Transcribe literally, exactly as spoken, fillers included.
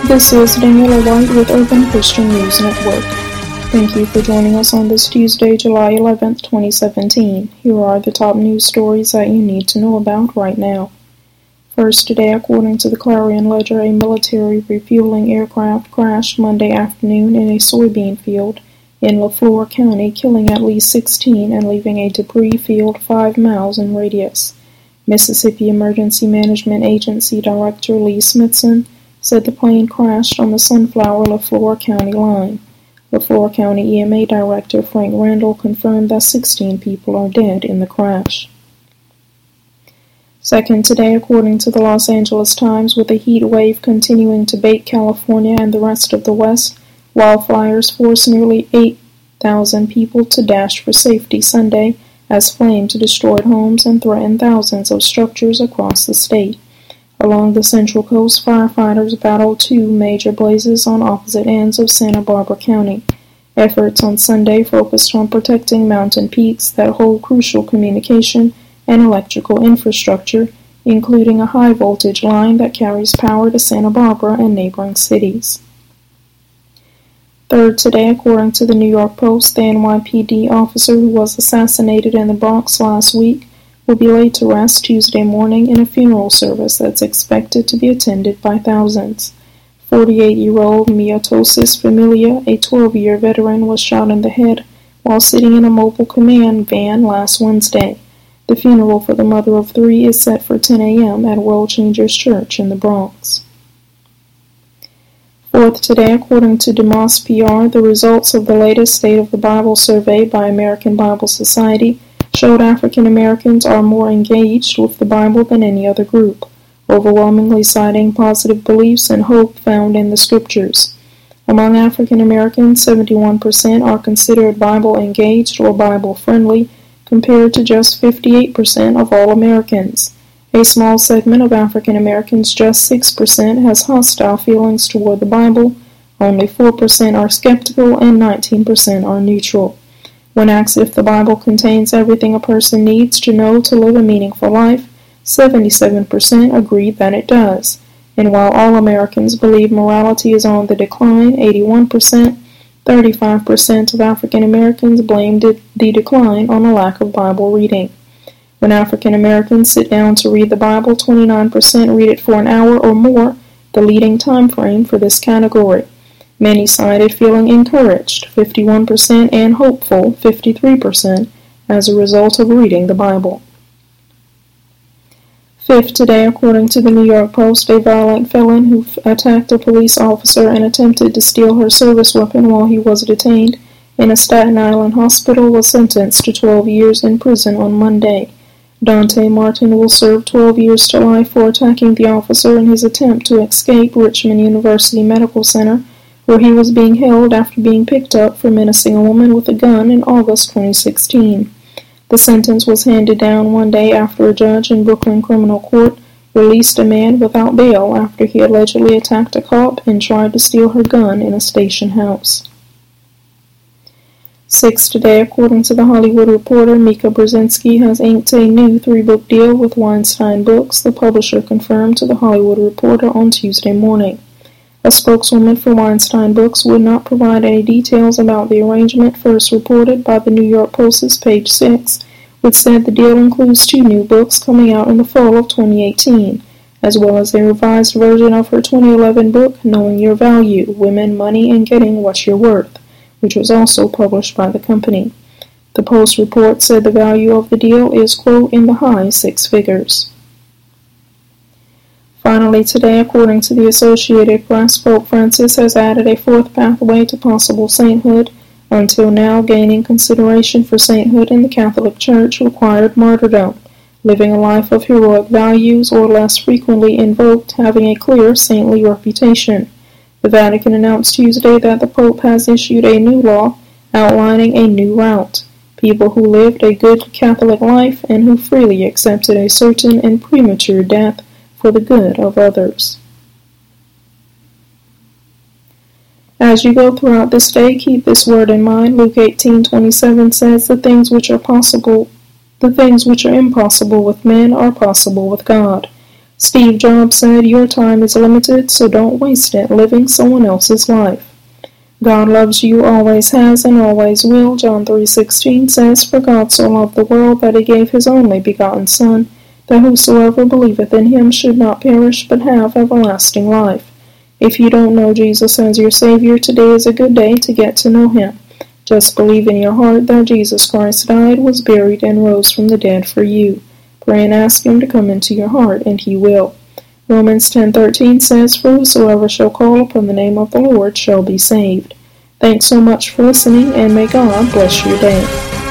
This is Daniela White with Urban Christian News Network. Thank you for joining us on this Tuesday, July eleventh, twenty seventeen. Here are the top news stories that you need to know about right now. First, today, according to the Clarion Ledger, a military refueling aircraft crashed Monday afternoon in a soybean field in Leflore County, killing at least sixteen and leaving a debris field five miles in radius. Mississippi Emergency Management Agency Director Lee Smithson said the plane crashed on the Sunflower-Leflore County line. Leflore County E M A Director Frank Randall confirmed that sixteen people are dead in the crash. Second, today, according to the Los Angeles Times, with a heat wave continuing to bait California and the rest of the West, wildfires forced nearly eight thousand people to dash for safety Sunday as flames destroyed homes and threatened thousands of structures across the state. Along the Central Coast, firefighters battled two major blazes on opposite ends of Santa Barbara County. Efforts on Sunday focused on protecting mountain peaks that hold crucial communication and electrical infrastructure, including a high-voltage line that carries power to Santa Barbara and neighboring cities. Third, today, according to the New York Post, the N Y P D officer who was assassinated in the Bronx last week will be laid to rest Tuesday morning in a funeral service that's expected to be attended by thousands. forty-eight-year-old Miotosis Familia, a twelve-year veteran, was shot in the head while sitting in a mobile command van last Wednesday. The funeral for the mother of three is set for ten a.m. at World Changers Church in the Bronx. Fourth, today, according to Demos P R, the results of the latest State of the Bible survey by American Bible Society showed African Americans are more engaged with the Bible than any other group, overwhelmingly citing positive beliefs and hope found in the Scriptures. Among African Americans, seventy-one percent are considered Bible engaged or Bible friendly, compared to just fifty-eight percent of all Americans. A small segment of African Americans, just six percent, has hostile feelings toward the Bible, only four percent are skeptical, and nineteen percent are neutral. When asked if the Bible contains everything a person needs to know to live a meaningful life, seventy-seven percent agreed that it does. And while all Americans believe morality is on the decline, eighty-one percent, thirty-five percent of African Americans blamed the decline on a lack of Bible reading. When African Americans sit down to read the Bible, twenty-nine percent read it for an hour or more, the leading time frame for this category. Many cited feeling encouraged, fifty-one percent, and hopeful, fifty-three percent, as a result of reading the Bible. Fifth, today, according to the New York Post, a violent felon who f- attacked a police officer and attempted to steal her service weapon while he was detained in a Staten Island hospital was sentenced to twelve years in prison on Monday. Dante Martin will serve twelve years to life for attacking the officer in his attempt to escape Richmond University Medical Center, where he was being held after being picked up for menacing a woman with a gun in August twenty sixteen. The sentence was handed down one day after a judge in Brooklyn Criminal Court released a man without bail after he allegedly attacked a cop and tried to steal her gun in a station house. Sixth, today, according to The Hollywood Reporter, Mika Brzezinski has inked a new three-book deal with Weinstein Books, the publisher confirmed to The Hollywood Reporter on Tuesday morning. A spokeswoman for Weinstein Books would not provide any details about the arrangement, first reported by the New York Post's Page six, which said the deal includes two new books coming out in the fall of twenty eighteen, as well as a revised version of her twenty eleven book, Knowing Your Value, Women, Money, and Getting What You're Worth, which was also published by the company. The Post report said the value of the deal is, quote, in the high six figures. Finally, today, according to the Associated Press, Pope Francis has added a fourth pathway to possible sainthood. Until now, gaining consideration for sainthood in the Catholic Church required martyrdom, living a life of heroic values, or less frequently invoked, having a clear saintly reputation. The Vatican announced Tuesday that the Pope has issued a new law outlining a new route. People who lived a good Catholic life and who freely accepted a certain and premature death for the good of others. As you go throughout this day, keep this word in mind. Luke eighteen twenty-seven says, "The things which are possible, the things which are impossible with men are possible with God." Steve Jobs said, "Your time is limited, so don't waste it living someone else's life." God loves you, always has, and always will. John three sixteen says, "For God so loved the world that he gave his only begotten Son, that whosoever believeth in him should not perish, but have everlasting life." If you don't know Jesus as your Savior, today is a good day to get to know him. Just believe in your heart that Jesus Christ died, was buried, and rose from the dead for you. Pray and ask him to come into your heart, and he will. Romans ten thirteen says, "For whosoever shall call upon the name of the Lord shall be saved." Thanks so much for listening, and may God bless your day.